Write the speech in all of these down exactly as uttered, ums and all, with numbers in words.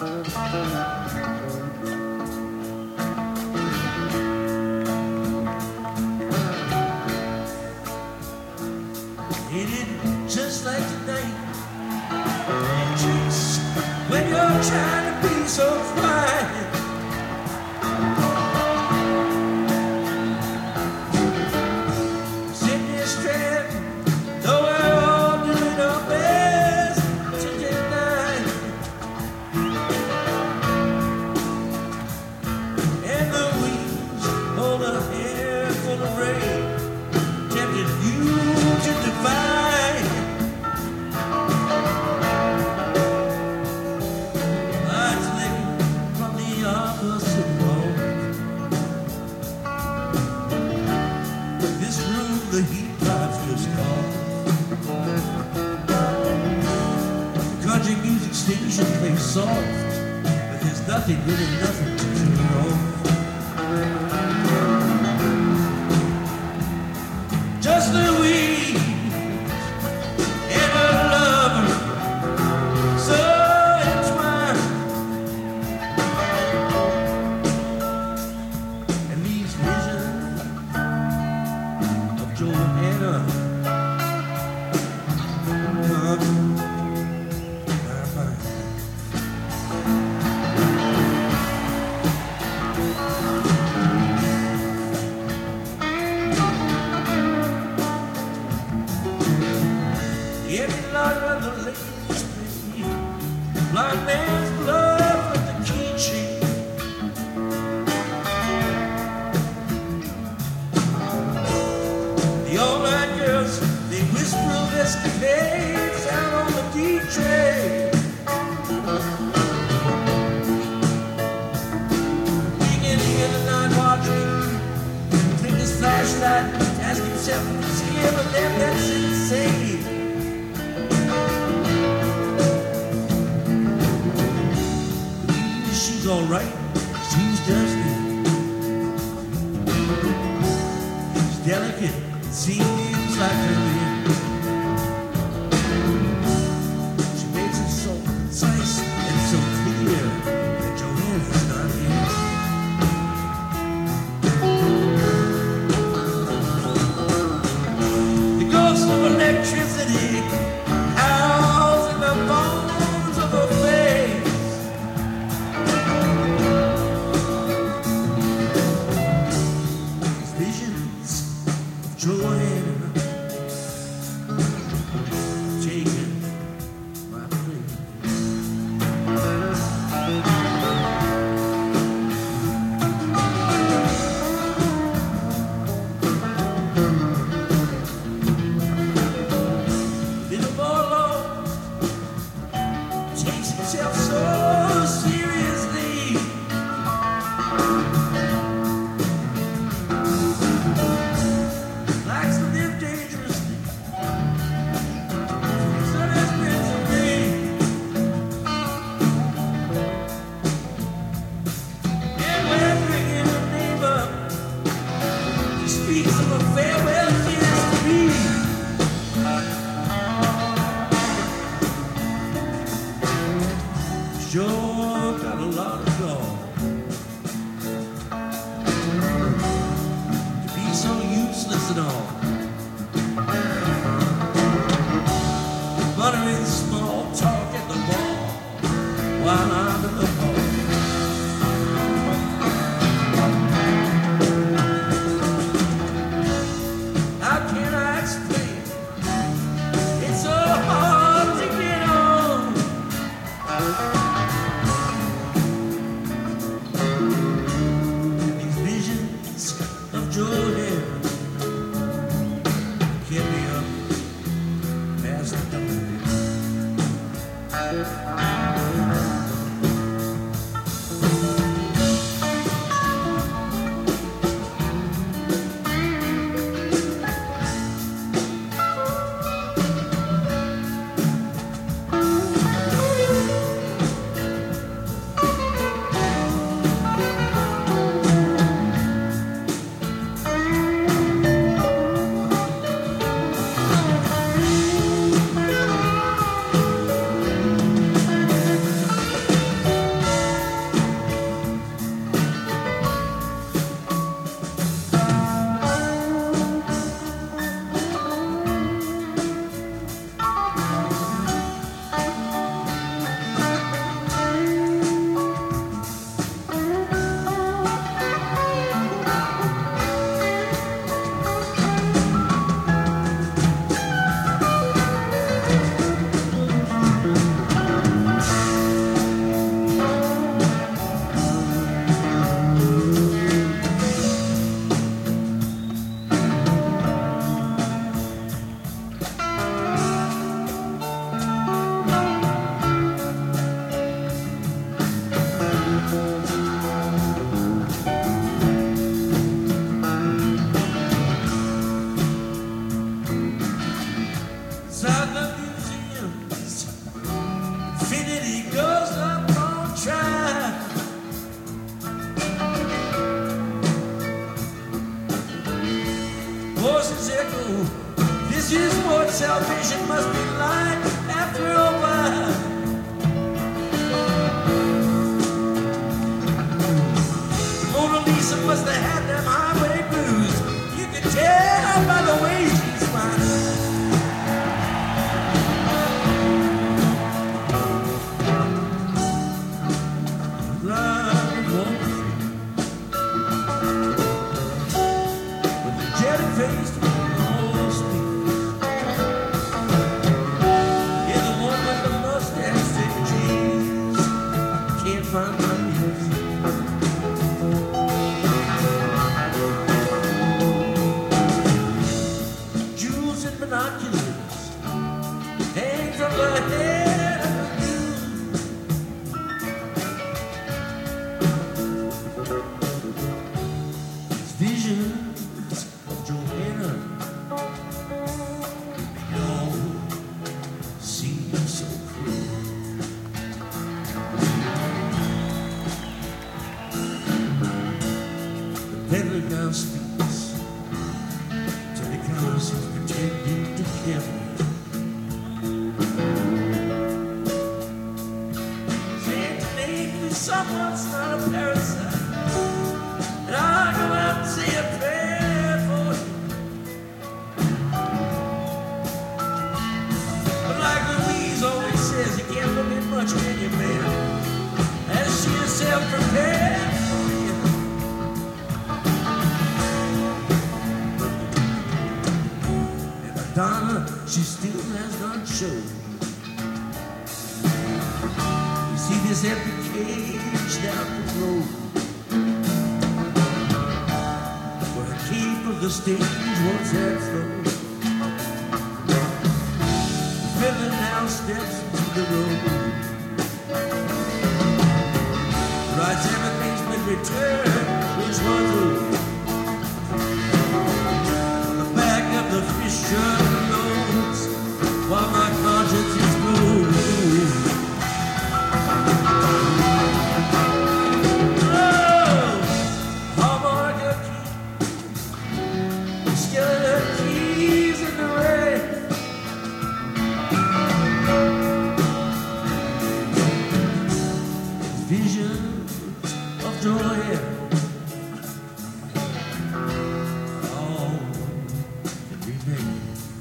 Ain't it just like tonight? Just when you're trying to be so quiet. Sitting there stranded, though we're all doing our best to deny. And the winds hold a handful of rain, tempting you to divide. Lights lit from the opposite pole. This room, the heat pipes just call. The country music station plays soft, but there's nothing, really nothing to turn off. Just Louise and her lover, so entwined. And these visions of Joanna, uh, my mind. Every night when the ladies play, blind man's blood with the keychain. The all-night girls, they whisper of escapades out on the D train. Beginning in the night watching, click his flashlight, ask himself if he's ever left that insane. She's alright, she's just good. She's delicate, seems like her man. She makes it so concise and so clear that Joanna's not here. The ghost of electricity howls in the bones of her face. Visions of Joanna taking my place. Little boy Lord takes himself so seriously. Likes to live dangerously. So that's been for me. And when bringing her name up, he speaks of a farewell kiss to me. Sure got a lot of gall to be so useless and all. Muttering small talk at the bar while I'm in the hall. How can I explain? It's so hard to get on. These visions of Joanna This is what salvation must be like after a while. Mona Lisa must have had them highway blues. You can tell by the way she smiles. Ride Wall Street with the jetty-faced Wall Street. Yeah, the one with the mustache said, "Jeez, can't find my ears." Jewels and binoculars hang from her head. These visions of Joanna, they all seem so cruel. The peddler now speaks till he comes he's pretending to care for me. Saying to me, if someone's not a parasite, and I'll go out and say a prayer for you. But like Louise always says, you can't look at much when you're man. As she herself prepared for you. And Madonna, she still has not shown. You see this empty cage down the road, where the keep of the stage once had flowed. The villain now steps into the road, writes everything's been returned, which was owed. On the back of the Fisher notes, while my conscience is blue. Visions of joy, all that remain.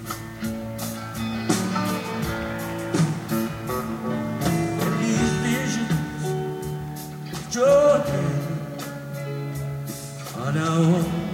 And these visions of joy are now